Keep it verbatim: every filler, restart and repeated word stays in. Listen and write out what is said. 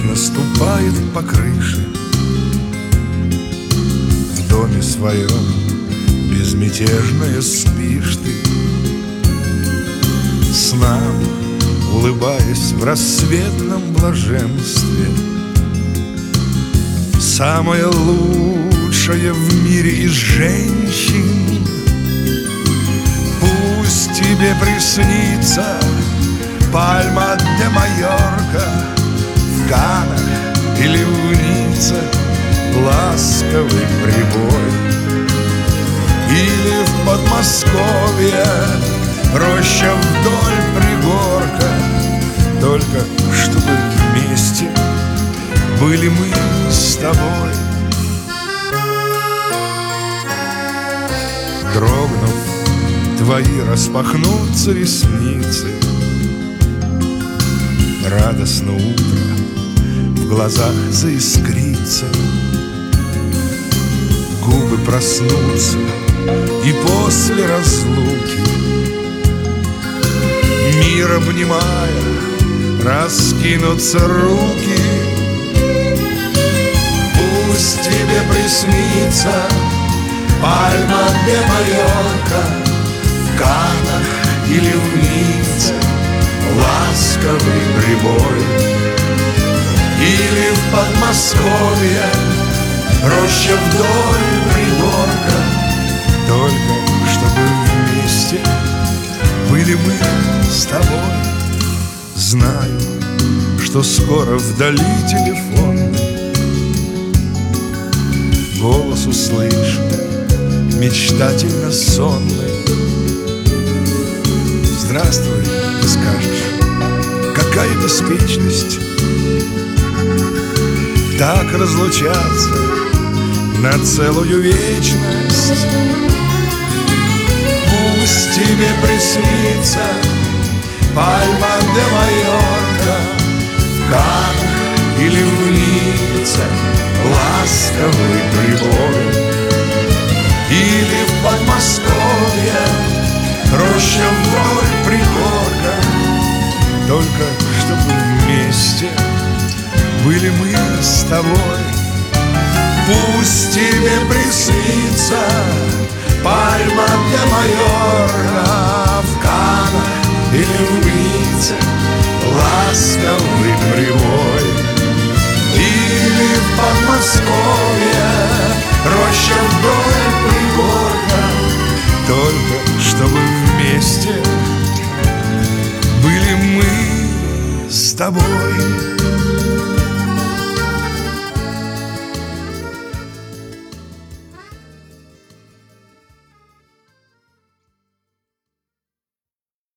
Беззвучно ступает по крыше. В доме своем безмятежная спишь ты, снам улыбаясь в рассветном блаженстве. Самая лучшая в мире из женщин, пусть тебе приснится Пальма де Майорка в Канах или в Ницце ласковый прибой, или в Подмосковье роща вдоль пригорка. Только чтобы вместе были мы с тобой. Дрогнув, твои распахнутся ресницы, радостно утро в глазах заискрится, губы проснутся, и после разлуки, мир обнимая, раскинутся руки. Пусть тебе приснится Пальма де Майорка в Канах или в Ницце ласковый прибой, или в Подмосковье роща вдоль пригорка. Только чтобы вместе были мы с тобой. Знаю, что скоро вдали телефонный голос услышу, мечтательно сонный. Здравствуй, ты скажешь, какая беспечность так разлучаться на целую вечность. Пусть тебе приснится Пальма де Майорка в Канах или в Ницце ласковый прибой, или в Подмосковье роща вдоль пригорка. Только чтобы вместе были мы с тобой. Пусть тебе приснится Пальма де Майорка в Канах или в Ницце ласковый прибой, или в Подмосковье роща вдоль пригорка. Только чтобы вместе были мы с тобой.